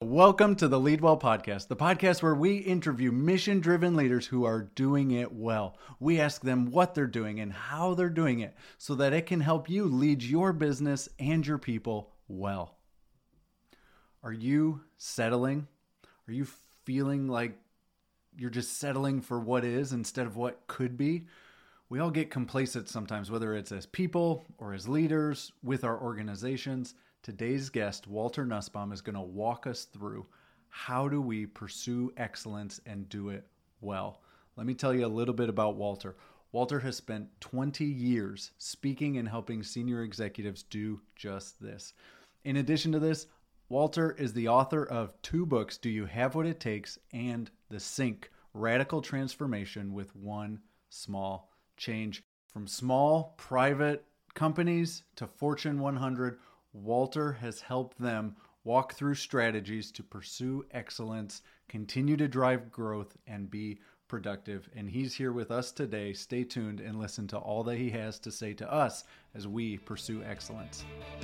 Welcome to the Lead Well podcast, the podcast where we interview mission-driven leaders who are doing it well. We ask them what they're doing and how they're doing it so that it can help you lead your business and your people well. Are you settling? Are you feeling like you're just settling for what is instead of what could be? We all get complacent sometimes, whether it's as people or as leaders with our organizations. Today's guest, Walter Nussbaum, is going to walk us through how do we pursue excellence and do it well. Let me tell you a little bit about Walter. Walter has spent 20 years speaking and helping senior executives do just this. In addition to this, Walter is the author of 2 books, Do You Have What It Takes? And The Sync, Radical Transformation with One Small Change. From small private companies to Fortune 100, Walter has helped them walk through strategies to pursue excellence, continue to drive growth, and be productive. And he's here with us today. Stay tuned and listen to all that he has to say to us as we pursue excellence.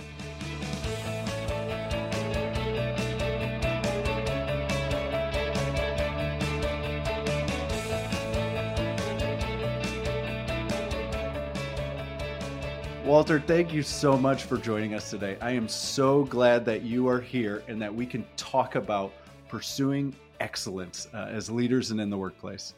Walter, thank you so much for joining us today. I am so glad that you are here and that we can talk about pursuing excellence as leaders and in the workplace.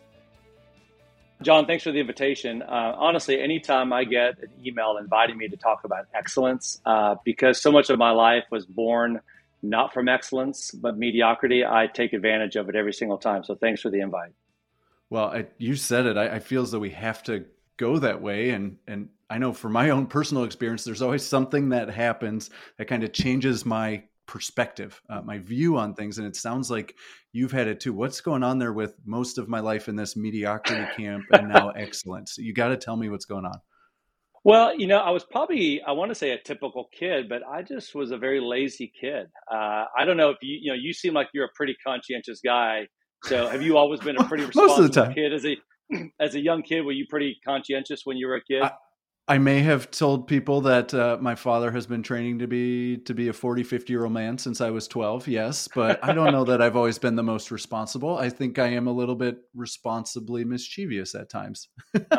John, thanks for the invitation. Honestly, anytime I get an email inviting me to talk about excellence, because so much of my life was born not from excellence, but mediocrity, I take advantage of it every single time. So thanks for the invite. Well, you said it. I feel as though we have to go that way. And I know from my own personal experience, there's always something that happens that kind of changes my perspective, my view on things. And it sounds like you've had it too. What's going on there with most of my life in this mediocrity camp and now excellence? You got to tell me what's going on. Well, I was probably, I want to say a typical kid, but I just was a very lazy kid. I don't know if you seem like you're a pretty conscientious guy. So have you always been a pretty responsible kid as a young kid? Were you pretty conscientious when you were a kid? I may have told people that my father has been training to be a 40, 50-year-old man since I was 12. Yes, but I don't know that I've always been the most responsible. I think I am a little bit responsibly mischievous at times.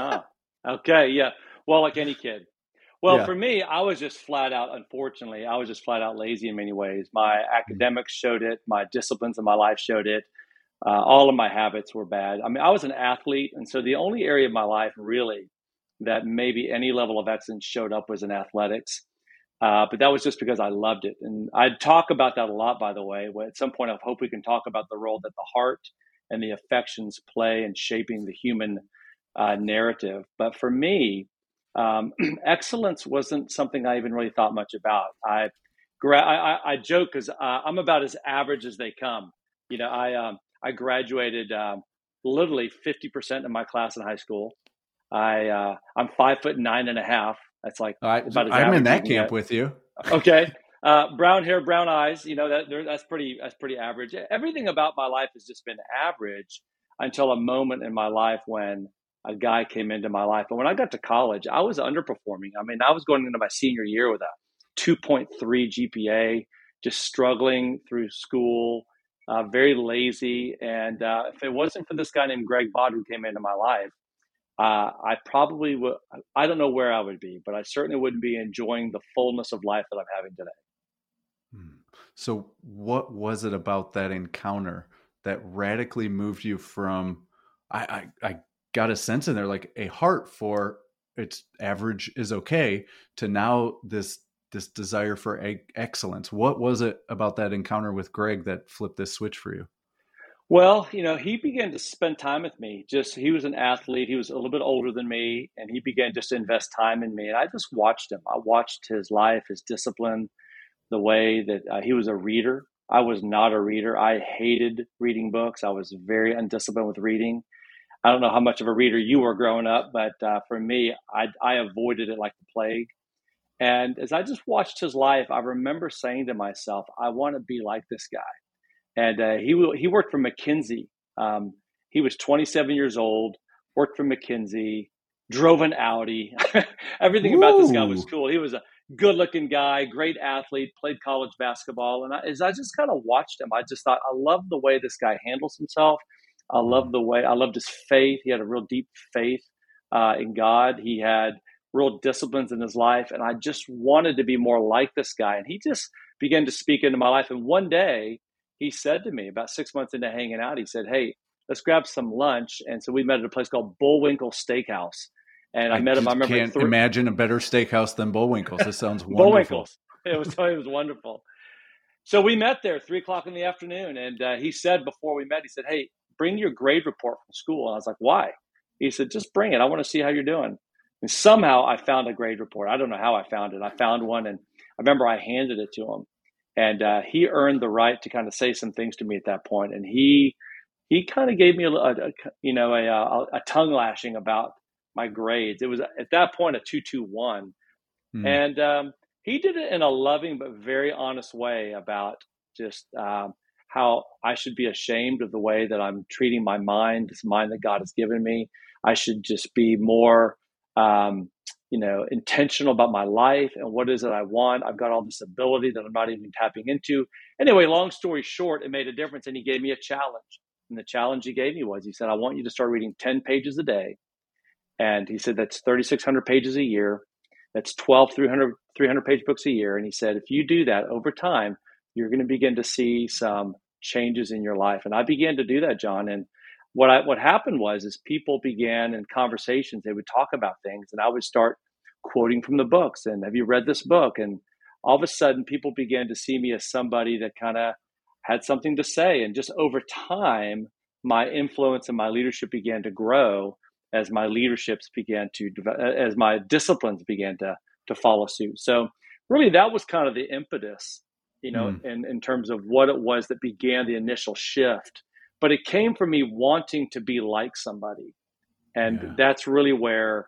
Okay. Yeah. Well, like any kid. Well, yeah. For me, I was just flat out, unfortunately, I was just flat out lazy in many ways. My academics showed it. My disciplines in my life showed it. All of my habits were bad. I mean, I was an athlete. And so the only area of my life really that maybe any level of excellence showed up was in athletics. But that was just because I loved it. And I talk about that a lot, by the way. At some point, I hope we can talk about the role that the heart and the affections play in shaping the human narrative. But for me, excellence wasn't something I even really thought much about. I joke because I'm about as average as they come. I graduated literally 50% of my class in high school. I'm 5'9.5". That's like about as I'm in that camp with you. Okay, brown hair, brown eyes. That's pretty average. Everything about my life has just been average until a moment in my life when a guy came into my life. And when I got to college, I was underperforming. I mean, I was going into my senior year with a 2.3 GPA, just struggling through school. Very lazy. And if it wasn't for this guy named Greg Bott who came into my life, I probably would, I don't know where I would be, but I certainly wouldn't be enjoying the fullness of life that I'm having today. So what was it about that encounter that radically moved you from, I got a sense in there, like a heart for it's average is okay, to now this desire for excellence? What was it about that encounter with Greg that flipped this switch for you? Well, he began to spend time with me. He was an athlete. He was a little bit older than me, and he began just to invest time in me. And I just watched him. I watched his life, his discipline, the way that he was a reader. I was not a reader. I hated reading books. I was very undisciplined with reading. I don't know how much of a reader you were growing up, but for me, I avoided it like the plague. And as I just watched his life, I remember saying to myself, I want to be like this guy. And he worked for McKinsey. He was 27 years old, worked for McKinsey, drove an Audi. Everything about this guy was cool. He was good looking guy, great athlete, played college basketball. And as I just kind of watched him, I just thought, I love the way this guy handles himself. I love I loved his faith. He had a real deep faith in God. He had real disciplines in his life. And I just wanted to be more like this guy. And he just began to speak into my life. And one day he said to me, about 6 months into hanging out, he said, "Hey, let's grab some lunch." And so we met at a place called Bullwinkle Steakhouse. And I met him. I remember can't imagine a better steakhouse than Bullwinkle's. This sounds wonderful. Bullwinkle's. It was wonderful. So we met there 3:00 in the afternoon. And he said, before we met, he said, "Hey, bring your grade report from school." And I was like, "Why?" He said, "Just bring it. I want to see how you're doing." And somehow I found a grade report. I don't know how I found it. I found one. And I remember I handed it to him. And he earned the right to kind of say some things to me at that point. And he kind of gave me a tongue lashing about my grades. It was at that point a 2.21. And he did it in a loving but very honest way about just how I should be ashamed of the way that I'm treating my mind, this mind that God has given me. I should just be more intentional about my life and what is it I want. I've got all this ability that I'm not even tapping into. Anyway, long story short, it made a difference. And he gave me a challenge. And the challenge he gave me was, he said, "I want you to start reading 10 pages a day." And he said, that's 3,600 pages a year. That's 12 300-page books a year. And he said, if you do that over time, you're going to begin to see some changes in your life. And I began to do that, John. And what happened was people began in conversations, they would talk about things, and I would start quoting from the books. And have you read this book? And all of a sudden, people began to see me as somebody that kind of had something to say. And just over time, my influence and my leadership began to grow as my as my disciplines began to follow suit. So really, that was kind of the impetus, in terms of what it was that began the initial shift. But it came from me wanting to be like somebody. And that's really where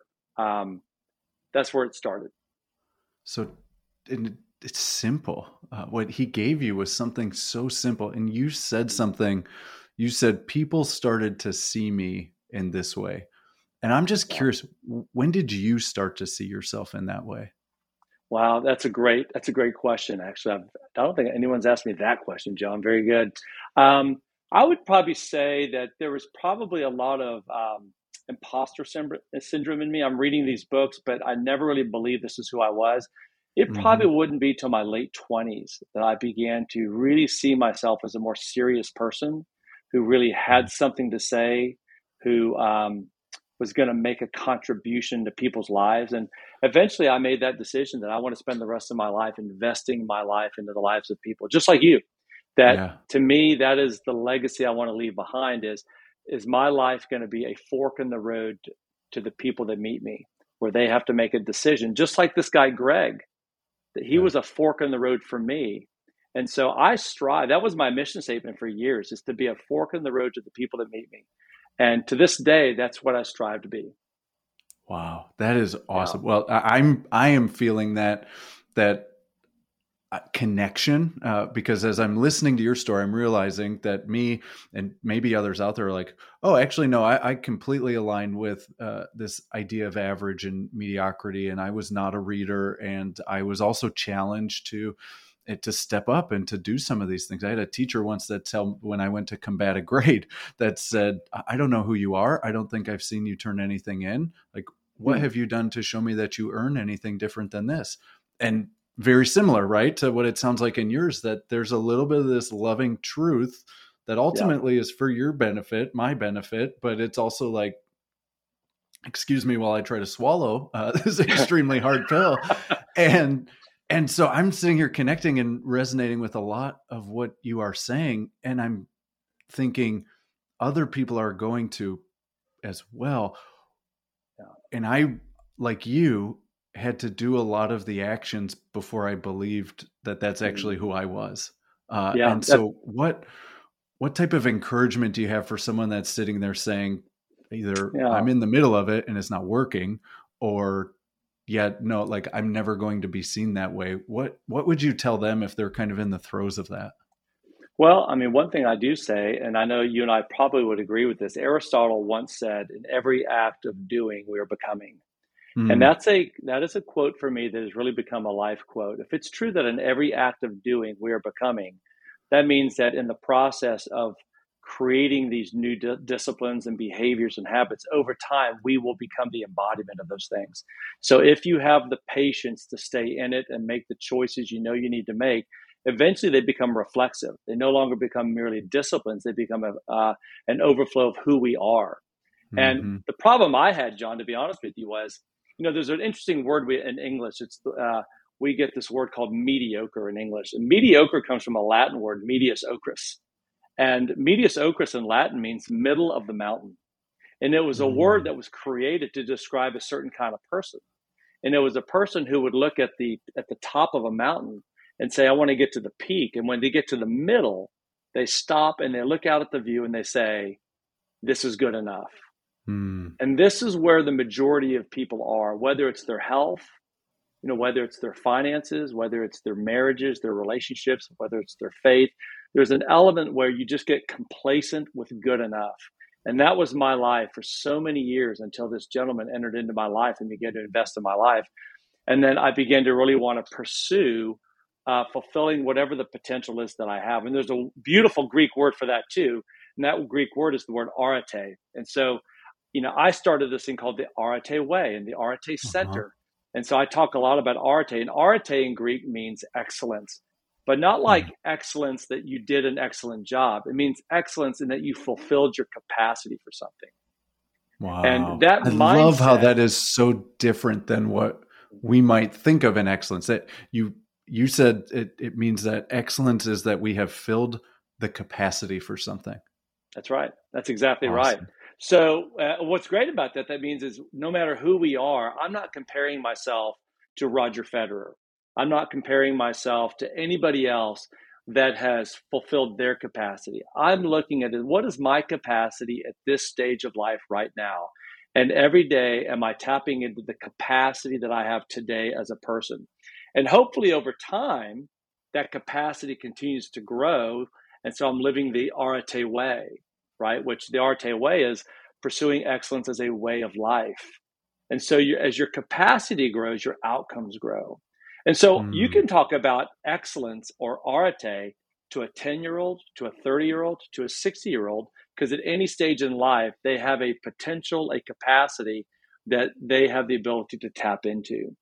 it started. So it's simple. What he gave you was something so simple. And you said something, you said, people started to see me in this way. And I'm just curious, when did you start to see yourself in that way? Wow, that's a great question. Actually, I don't think anyone's asked me that question, John. Very good. I would probably say that there was probably a lot of imposter syndrome in me. I'm reading these books, but I never really believed this is who I was. It probably wouldn't be till my late 20s that I began to really see myself as a more serious person who really had something to say, who was going to make a contribution to people's lives. And eventually I made that decision that I want to spend the rest of my life investing my life into the lives of people, just like you. To me, that is the legacy I want to leave behind is my life going to be a fork in the road to the people that meet me, where they have to make a decision, just like this guy, Greg, that he was a fork in the road for me. And so I strive, that was my mission statement for years, is to be a fork in the road to the people that meet me. And to this day, that's what I strive to be. Wow, that is awesome. Yeah. Well, I am feeling that connection because as I'm listening to your story, I'm realizing that me and maybe others out there are like, oh, actually, no, I completely align with this idea of average and mediocrity. And I was not a reader, and I was also challenged to step up and to do some of these things. I had a teacher once when I went to combat a grade that said, I don't know who you are. I don't think I've seen you turn anything in. Like, what have you done to show me that you earn anything different than this? And very similar, right, to what it sounds like in yours, that there's a little bit of this loving truth that ultimately is for your benefit, my benefit, but it's also like, excuse me while I try to swallow this extremely hard pill. And so I'm sitting here connecting and resonating with a lot of what you are saying. And I'm thinking other people are going to as well. And I, like you, had to do a lot of the actions before I believed that that's actually who I was. And so what type of encouragement do you have for someone that's sitting there saying either I'm in the middle of it and it's not working, or no, like I'm never going to be seen that way? What would you tell them if they're kind of in the throes of that? Well, I mean, one thing I do say, and I know you and I probably would agree with this, Aristotle once said, in every act of doing, we are becoming. And Mm. that is a quote for me that has really become a life quote. If it's true that in every act of doing we are becoming, that means that in the process of creating these new disciplines and behaviors and habits over time, we will become the embodiment of those things. So if you have the patience to stay in it and make the choices you know you need to make, eventually they become reflexive. They no longer become merely disciplines. They become an overflow of who we are. And Hmm. the problem I had, John, to be honest with you, was, there's an interesting word in English. We get this word called mediocre in English. And mediocre comes from a Latin word, medius ocris. And medius ocris in Latin means middle of the mountain. And it was a word Mm. that was created to describe a certain kind of person. And it was a person who would look at the top of a mountain and say, I want to get to the peak. And when they get to the middle, they stop and they look out at the view and they say, this is good enough. Mm. And this is where the majority of people are, whether it's their health, whether it's their finances, whether it's their marriages, their relationships, whether it's their faith. There's an element where you just get complacent with good enough. And that was my life for so many years until this gentleman entered into my life and began to invest in my life. And then I began to really want to pursue fulfilling whatever the potential is that I have. And there's a beautiful Greek word for that too. And that Greek word is the word arete. And so, I started this thing called the Arete Way and the Arete Uh-huh. Center. And so I talk a lot about arete. And arete in Greek means excellence, but not like Mm. excellence that you did an excellent job. It means excellence in that you fulfilled your capacity for something. And Wow. that I love how mindset, that is so different than what we might think of in excellence. That you said it means that excellence is that we have filled the capacity for something. that's right. That's exactly right. Awesome. So what's great about that means is no matter who we are, I'm not comparing myself to Roger Federer. I'm not comparing myself to anybody else that has fulfilled their capacity. I'm looking at it, what is my capacity at this stage of life right now? And every day, am I tapping into the capacity that I have today as a person? And hopefully over time, that capacity continues to grow. And so I'm living the Arete way, right? Which the Arete way is pursuing excellence as a way of life. And so as your capacity grows, your outcomes grow. And so you Mm. can talk about excellence or arete to a 10-year-old, to a 30-year-old, to a 60-year-old, because at any stage in life, they have a potential, a capacity that they have the ability to tap into.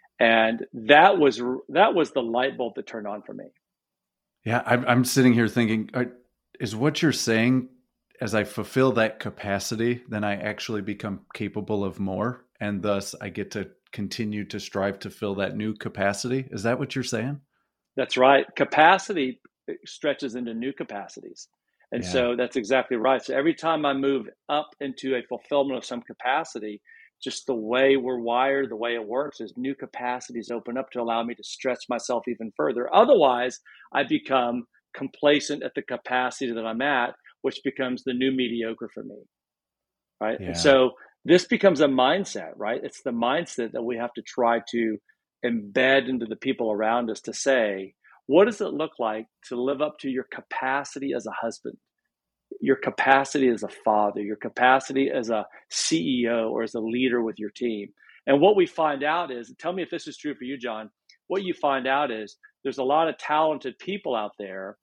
And that was the light bulb that turned on for me. Yeah, I'm sitting here thinking, is what you're saying, as I fulfill that capacity, then I actually become capable of more, and thus I get to continue to strive to fill that new capacity? Is that what you're saying? That's right. Capacity stretches into new capacities. And Yeah. so that's exactly right. So every time I move up into a fulfillment of some capacity, just the way we're wired, the way it works is new capacities open up to allow me to stretch myself even further. Otherwise, I become complacent at the capacity that I'm at, which becomes the new mediocre for me. Right. And Yeah. so this becomes a mindset, right? It's the mindset that we have to try to embed into the people around us to say, what does it look like to live up to your capacity as a husband, your capacity as a father, your capacity as a CEO or as a leader with your team? And what we find out is, tell me if this is true for you, John, what you find out is there's a lot of talented people out there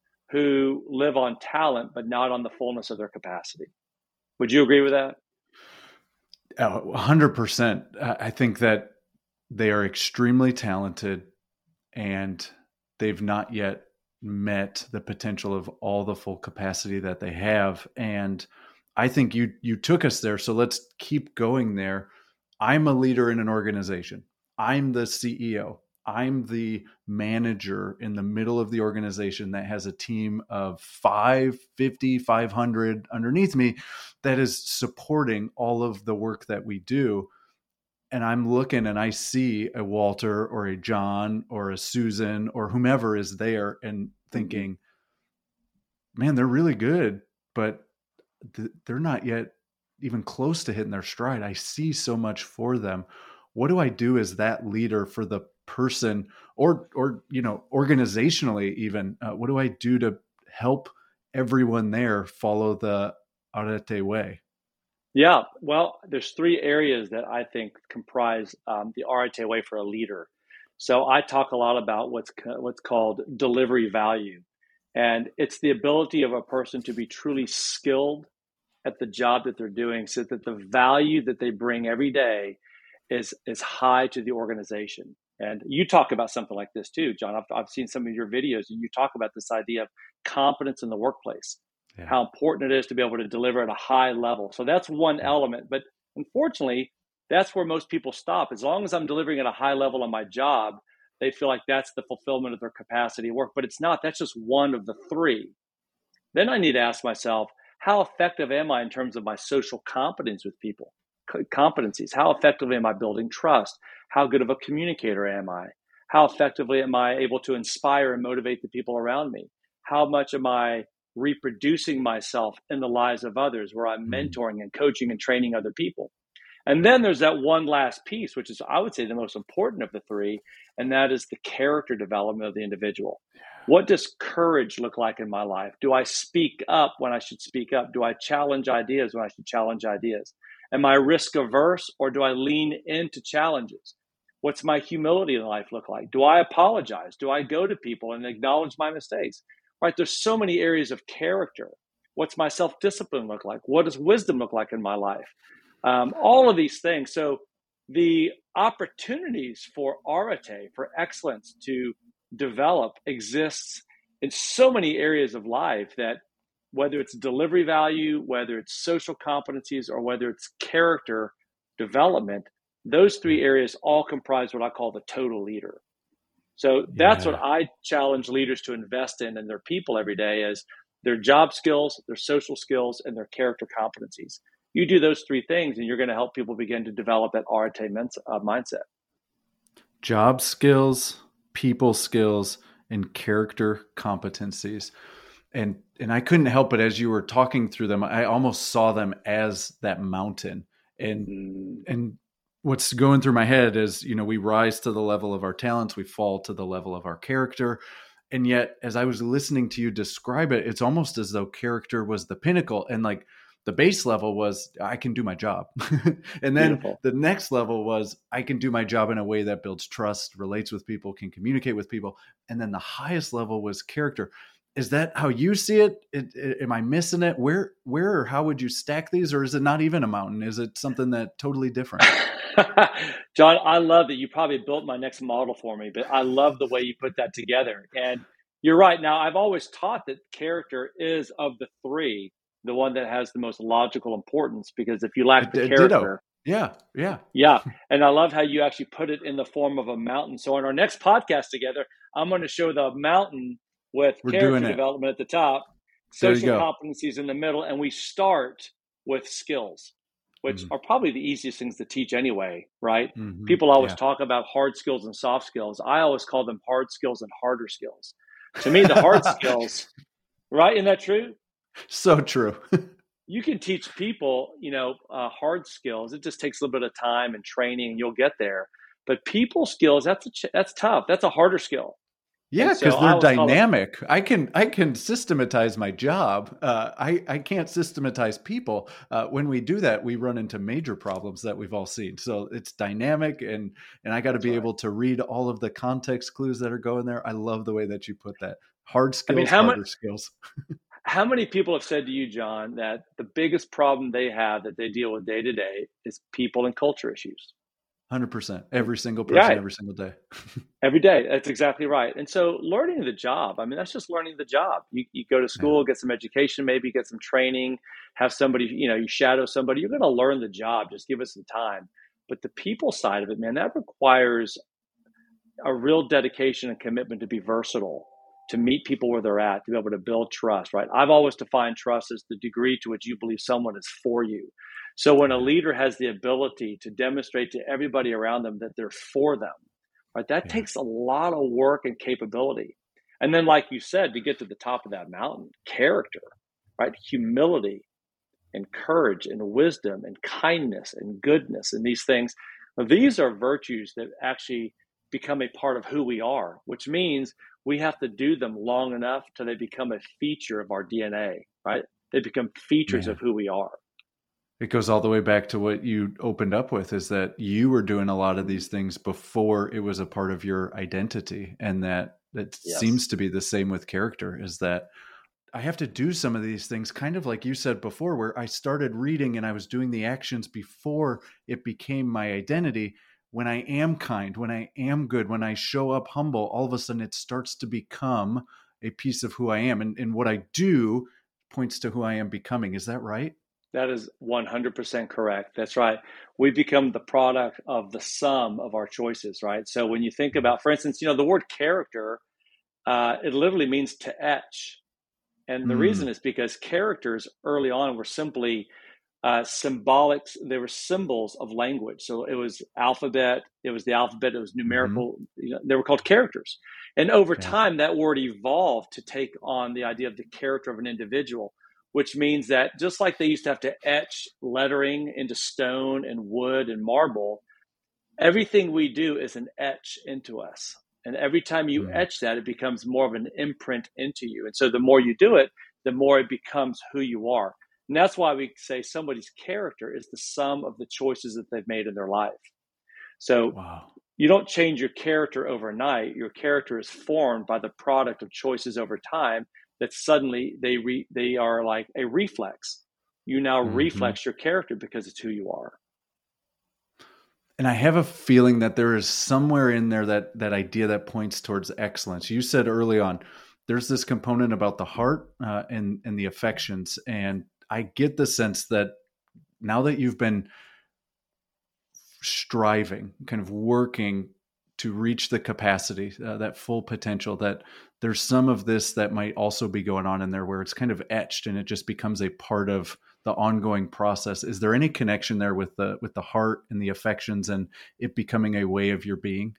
who live on talent, but not on the fullness of their capacity. Would you agree with that? 100%. I think that they are extremely talented and they've not yet met the potential of all the full capacity that they have. And I think you took us there. So let's keep going there. I'm a leader in an organization. I'm the CEO. I'm the manager in the middle of the organization that has a team of 550, 500 underneath me that is supporting all of the work that we do. And I'm looking and I see a Walter or a John or a Susan or whomever is there and Mm-hmm. thinking, man, they're really good, but they're not yet even close to hitting their stride. I see so much for them. What do I do as that leader for the person, or organizationally even? What do I do to help everyone there follow the Arete way? Yeah, well, there's three areas that I think comprise the RIT way for a leader. So I talk a lot about what's called delivery value, and it's the ability of a person to be truly skilled at the job that they're doing, so that the value that they bring every day is high to the organization. And you talk about something like this too, John. I've seen some of your videos, and you talk about this idea of competence in the workplace, Yeah. how important it is to be able to deliver at a high level. So that's one Yeah. element. But unfortunately, that's where most people stop. As long as I'm delivering at a high level on my job, they feel like that's the fulfillment of their capacity of work. But it's not. That's just one of the three. Then I need to ask myself, how effective am I in terms of my social competence with people? Competencies. How effectively am I building trust? How good of a communicator am I? How effectively am I able to inspire and motivate the people around me? How much am I reproducing myself in the lives of others, where I'm Mm. mentoring and coaching and training other people? And then there's that one last piece, which is, I would say, the most important of the three, and that is the character development of the individual. What does courage look like in my life? Do I speak up when I should speak up? Do I challenge ideas when I should challenge ideas? Am I risk averse, or do I lean into challenges? What's my humility in life look like? Do I apologize? Do I go to people and acknowledge my mistakes? Right? There's so many areas of character. What's my self discipline look like? What does wisdom look like in my life? All of these things. So the opportunities for arete, for excellence to develop, exists in so many areas of life, that whether it's delivery value, whether it's social competencies, or whether it's character development, those three areas all comprise what I call the total leader. So that's what Yeah. I challenge leaders to invest in their people every day, is their job skills, their social skills, and their character competencies. You do those three things, and you're going to help people begin to develop that RTA mindset. Job skills, people skills, and character competencies. And I couldn't help but, as you were talking through them, I almost saw them as that mountain. And Mm. and what's going through my head is, we rise to the level of our talents, we fall to the level of our character. And yet, as I was listening to you describe it, it's almost as though character was the pinnacle, and like the base level was, I can do my job. And then Beautiful. the next level was, I can do my job in a way that builds trust, relates with people, can communicate with people. And then the highest level was character. Is that how you see it? Am I missing it? Where or how would you stack these? Or is it not even a mountain? Is it something that totally different? John, I love that you probably built my next model for me, but I love the way you put that together. And you're right. Now, I've always taught that character is, of the three, the one that has the most logical importance, because if you lack the Ditto. character, Yeah. Yeah. yeah. And I love how you actually put it in the form of a mountain. So in our next podcast together, I'm going to show the mountain with We're doing character it. development at the top, There you social go. competencies in the middle, and we start with skills, which Mm-hmm. are probably the easiest things to teach anyway, right? Mm-hmm. People always Yeah. talk about hard skills and soft skills. I always call them hard skills and harder skills. To me, the hard skills, right? Isn't that true? So true. You can teach people, hard skills. It just takes a little bit of time and training, and you'll get there. But people skills, that's tough. That's a harder skill. Yeah, And so because I they're always call it, dynamic. I can systematize my job. I can't systematize people. When we do that, we run into major problems that we've all seen. So it's dynamic, and I got to that's be right. able to read all of the context clues that are going there. I love the way that you put that. Hard I mean, skills, harder skills. how many people have said to you, John, that the biggest problem they have that they deal with day to day is people and culture issues? 100%. Every single person, Yeah, every single day. every day. That's exactly right. And so learning the job, I mean, that's just learning the job. You go to Yeah. school, get some education, maybe get some training, have somebody, you shadow somebody. You're going to learn the job. Just give it some time. But the people side of it, man, that requires a real dedication and commitment to be versatile, to meet people where they're at, to be able to build trust, right? I've always defined trust as the degree to which you believe someone is for you. So when a Yeah. leader has the ability to demonstrate to everybody around them that they're for them, right, that Yeah. takes a lot of work and capability. And then, like you said, to get to the top of that mountain, character, right? Humility and courage and wisdom and kindness and goodness and these things. These are virtues that actually become a part of who we are, which means we have to do them long enough till they become a feature of our DNA, right? They become features of Man. who we are. It goes all the way back to what you opened up with, is that you were doing a lot of these things before it was a part of your identity. And that Yes. seems to be the same with character, is that I have to do some of these things, kind of like you said before, where I started reading and I was doing the actions before it became my identity. When I am kind, when I am good, when I show up humble, all of a sudden it starts to become a piece of who I am. And what I do points to who I am becoming. Is that right? That is 100% correct. That's right. We become the product of the sum of our choices, right? So when you think about, for instance, the word character, it literally means to etch. And the reason Mm, is because characters early on were simply symbolic. They were symbols of language. So it was alphabet. It was the alphabet. It was mm-hmm. numerical. They were called characters. And over Yeah. time, that word evolved to take on the idea of the character of an individual, which means that just like they used to have to etch lettering into stone and wood and marble, everything we do is an etch into us. And every time you Mm, etch that, it becomes more of an imprint into you. And so the more you do it, the more it becomes who you are. And that's why we say somebody's character is the sum of the choices that they've made in their life. So wow. you don't change your character overnight. Your character is formed by the product of choices over time that suddenly they are like a reflex. You now Mm-hmm. reflex your character because it's who you are. And I have a feeling that there is somewhere in there that idea that points towards excellence. You said early on, there's this component about the heart and the affections, and I get the sense that now that you've been striving, kind of working to reach the capacity, that full potential, that there's some of this that might also be going on in there where it's kind of etched and it just becomes a part of the ongoing process. Is there any connection there with the heart and the affections and it becoming a way of your being?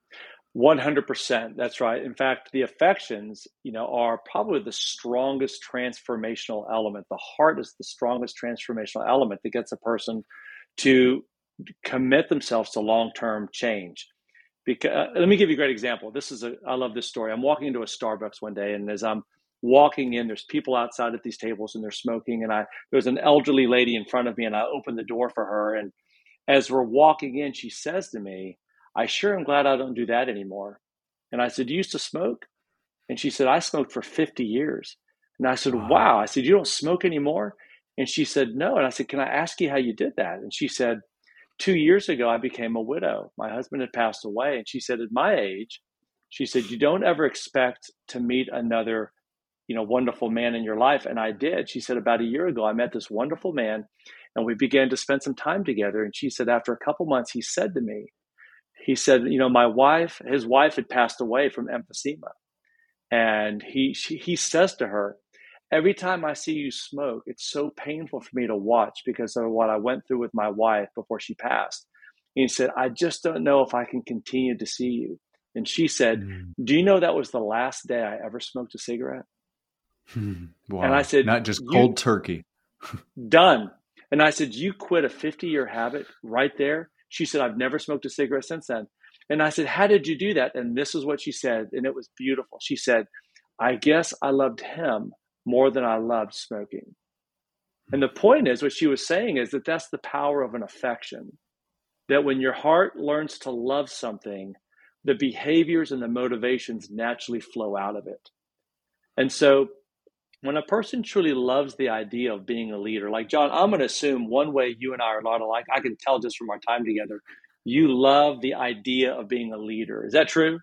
100%. That's right. In fact, the affections, are probably the strongest transformational element. The heart is the strongest transformational element that gets a person to commit themselves to long-term change. Because let me give you a great example. I love this story. I'm walking into a Starbucks one day, and as I'm walking in, there's people outside at these tables, and they're smoking. And there's an elderly lady in front of me, and I open the door for her. And as we're walking in, she says to me, "I sure am glad I don't do that anymore." And I said, "You used to smoke?" And she said, "I smoked for 50 years." And I said, Wow. "Wow." I said, "You don't smoke anymore?" And she said, "No." And I said, "Can I ask you how you did that?" And she said, "2 years ago, I became a widow. My husband had passed away." And she said, "At my age," she said, "you don't ever expect to meet another, wonderful man in your life." And I did. She said, "About a year ago, I met this wonderful man and we began to spend some time together." And she said, after a couple months, he said to me, he said, his wife had passed away from emphysema. And he says to her, "Every time I see you smoke, it's so painful for me to watch because of what I went through with my wife before she passed." And he said, "I just don't know if I can continue to see you." And she said, Mm. "Do you know that was the last day I ever smoked a cigarette?" And I Wow. said, Not just "You cold turkey. done." And I said, "You quit a 50-year habit right there?" She said, "I've never smoked a cigarette since then." And I said, "How did you do that?" And this is what she said, and it was beautiful. She said, "I guess I loved him more than I loved smoking." And the point is, what she was saying is that that's the power of an affection. That when your heart learns to love something, the behaviors and the motivations naturally flow out of it. And so when a person truly loves the idea of being a leader, like John, I'm going to assume one way you and I are a lot alike. I can tell just from our time together, you love the idea of being a leader. Is that true?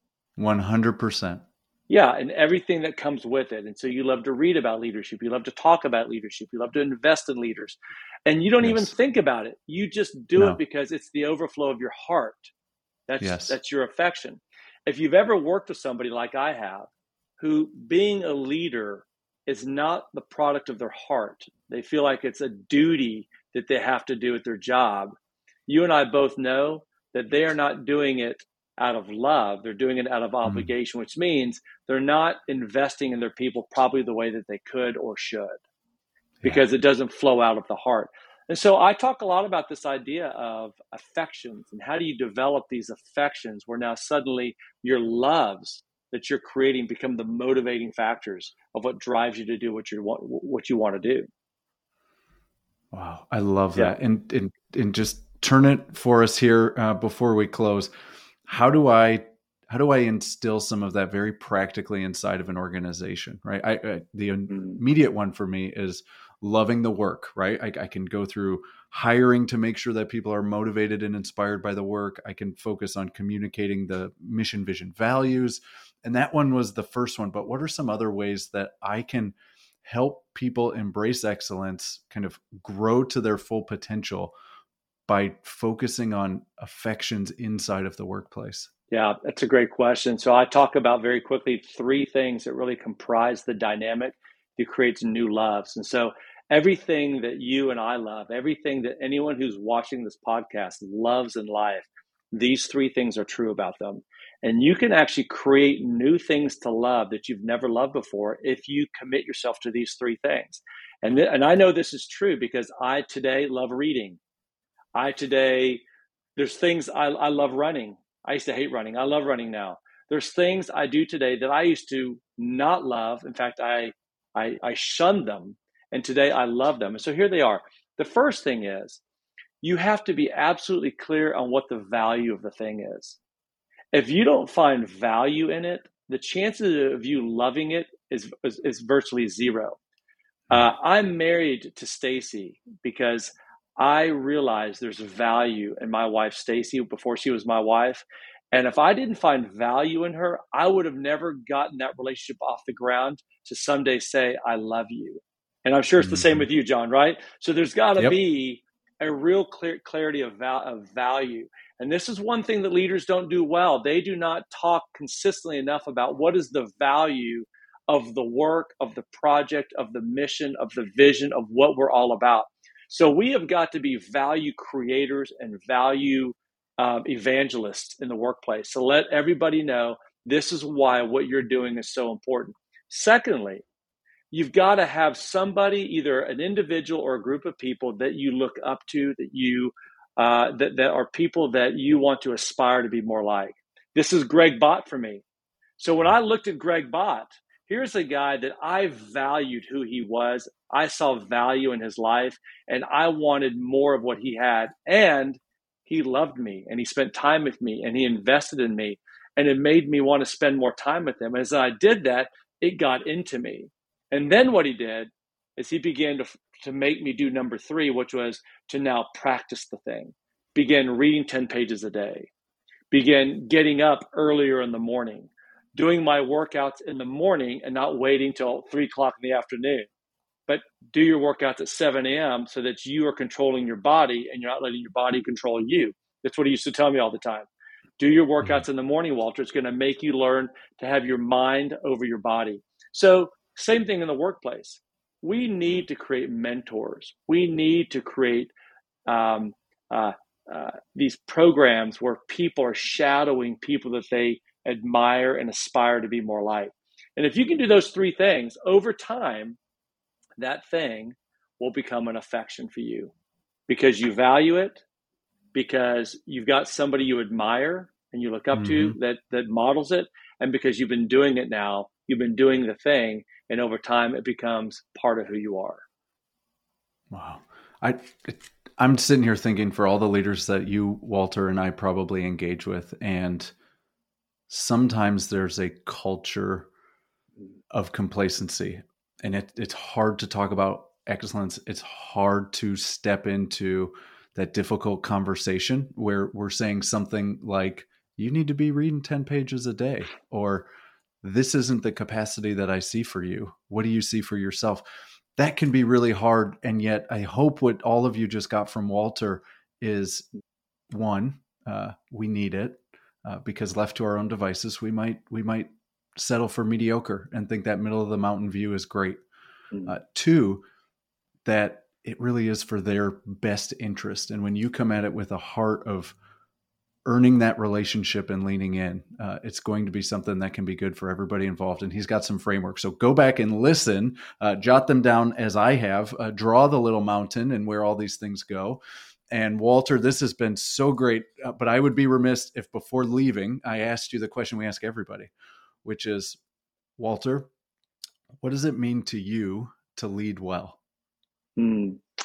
100%. Yeah, and everything that comes with it. And so you love to read about leadership. You love to talk about leadership. You love to invest in leaders. And you don't even Yes. think about it. You just do it No. because it's the overflow of your heart. That's Yes. that's your affection. If you've ever worked with somebody like I have, who being a leader is not the product of their heart. They feel like it's a duty that they have to do at their job. You and I both know that they are not doing it out of love. They're doing it out of Mm. obligation, which means they're not investing in their people probably the way that they could or should Yeah. because it doesn't flow out of the heart. And so I talk a lot about this idea of affections and how do you develop these affections where now suddenly your loves that you're creating become the motivating factors of what drives you to do what you want to do. Wow. I love that. And just turn it for us here before we close. How do I instill some of that very practically inside of an organization, right? The immediate one for me is loving the work, right? I can go through hiring to make sure that people are motivated and inspired by the work. I can focus on communicating the mission, vision, values. And that one was the first one. But what are some other ways that I can help people embrace excellence, kind of grow to their full potential by focusing on affections inside of the workplace? Yeah, that's a great question. So I talk about very quickly three things that really comprise the dynamic that creates new loves. And so everything that you and I love, everything that anyone who's watching this podcast loves in life, these three things are true about them. And you can actually create new things to love that you've never loved before if you commit yourself to these three things. And I know this is true because I today love reading. There's things I love running. I used to hate running. I love running now. There's things I do today that I used to not love. In fact, I shunned them. And today I love them. And so here they are. The first thing is you have to be absolutely clear on what the value of the thing is. If you don't find value in it, the chances of you loving it is virtually zero. I'm married to Stacy because I realized there's value in my wife, Stacy, before she was my wife. And if I didn't find value in her, I would have never gotten that relationship off the ground to someday say, I love you. And I'm sure it's the same with you, John, right? So there's got to be a real clarity of value. And this is one thing that leaders don't do well. They do not talk consistently enough about what is the value of the work, of the project, of the mission, of the vision, of what we're all about. So we have got to be value creators and value evangelists in the workplace. So let everybody know this is why what you're doing is so important. Secondly, you've got to have somebody, either an individual or a group of people that you look up to, that you that are people that you want to aspire to be more like. This is Greg Bott for me. So when I looked at Greg Bott, here's a guy that I valued who he was. I saw value in his life, and I wanted more of what he had. And he loved me, and he spent time with me, and he invested in me, and it made me want to spend more time with him. As I did that, it got into me. And then what he did is he began to make me do number 3, which was to now practice the thing. Begin reading 10 pages a day. Begin getting up earlier in the morning. Doing my workouts in the morning and not waiting till 3 o'clock in the afternoon. But do your workouts at 7 a.m. so that you are controlling your body and you're not letting your body control you. That's what he used to tell me all the time. Do your workouts in the morning, Walter. It's going to make you learn to have your mind over your body. So same thing in the workplace. We need to create mentors. We need to create these programs where people are shadowing people that they admire and aspire to be more like. And if you can do those 3 things, over time, that thing will become an affection for you because you value it, because you've got somebody you admire and you look up to that models it, and because you've been doing it now, you've been doing the thing, and over time it becomes part of who you are. Wow. I'm sitting here thinking for all the leaders that you, Walter, and I probably engage with, and sometimes there's a culture of complacency, and it's hard to talk about excellence. It's hard to step into that difficult conversation where we're saying something like, you need to be reading 10 pages a day, or this isn't the capacity that I see for you. What do you see for yourself? That can be really hard. And yet I hope what all of you just got from Walter is, one, we need it. Because left to our own devices, we might settle for mediocre and think that middle of the mountain view is great. 2, that it really is for their best interest. And when you come at it with a heart of earning that relationship and leaning in, it's going to be something that can be good for everybody involved. And he's got some framework. So go back and listen, jot them down as I have, draw the little mountain and where all these things go. And Walter, this has been so great, but I would be remiss if before leaving, I asked you the question we ask everybody, which is, Walter, what does it mean to you to lead well?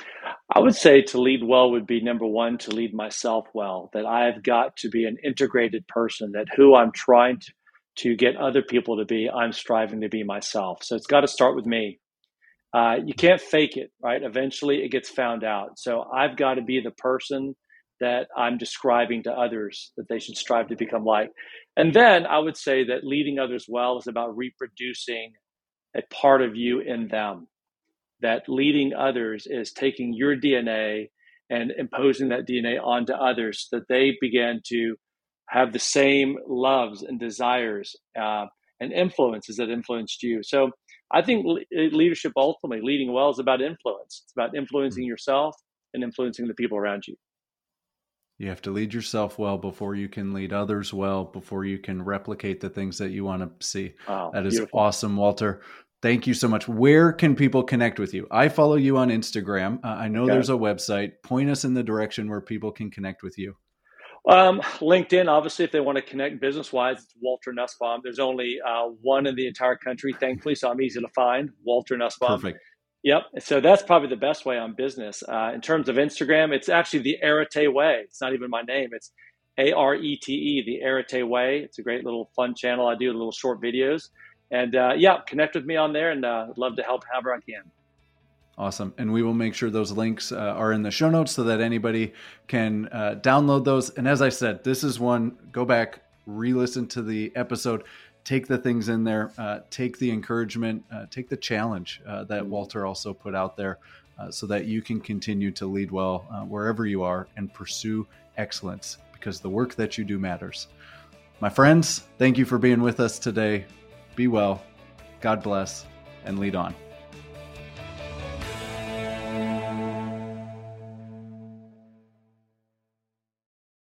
I would say to lead well would be number one, to lead myself well, that I've got to be an integrated person, that who I'm trying to get other people to be, I'm striving to be myself. So it's got to start with me. You can't fake it, right? Eventually it gets found out. So I've got to be the person that I'm describing to others that they should strive to become like. And then I would say that leading others well is about reproducing a part of you in them. That leading others is taking your DNA and imposing that DNA onto others so that they begin to have the same loves and desires and influences that influenced you. So I think leadership, ultimately, leading well, is about influence. It's about influencing yourself and influencing the people around you. You have to lead yourself well before you can lead others well, before you can replicate the things that you want to see. Wow, that is beautiful. Awesome, Walter. Thank you so much. Where can people connect with you? I follow you on Instagram. I know there's a website. Point us in the direction where people can connect with you. LinkedIn, obviously, if they want to connect business-wise, it's Walter Nussbaum. There's only one in the entire country, thankfully, so I'm easy to find, Walter Nussbaum. Perfect. Yep. So that's probably the best way on business. In terms of Instagram, it's actually the Arete Way. It's not even my name. It's ARETE, the Arete Way. It's a great little fun channel. I do little short videos. And connect with me on there, and I'd love to help however I can. Awesome. And we will make sure those links are in the show notes so that anybody can download those. And as I said, this is one, go back, re-listen to the episode, take the things in there, take the encouragement, take the challenge that Walter also put out there so that you can continue to lead well wherever you are and pursue excellence, because the work that you do matters. My friends, thank you for being with us today. Be well, God bless, and lead on.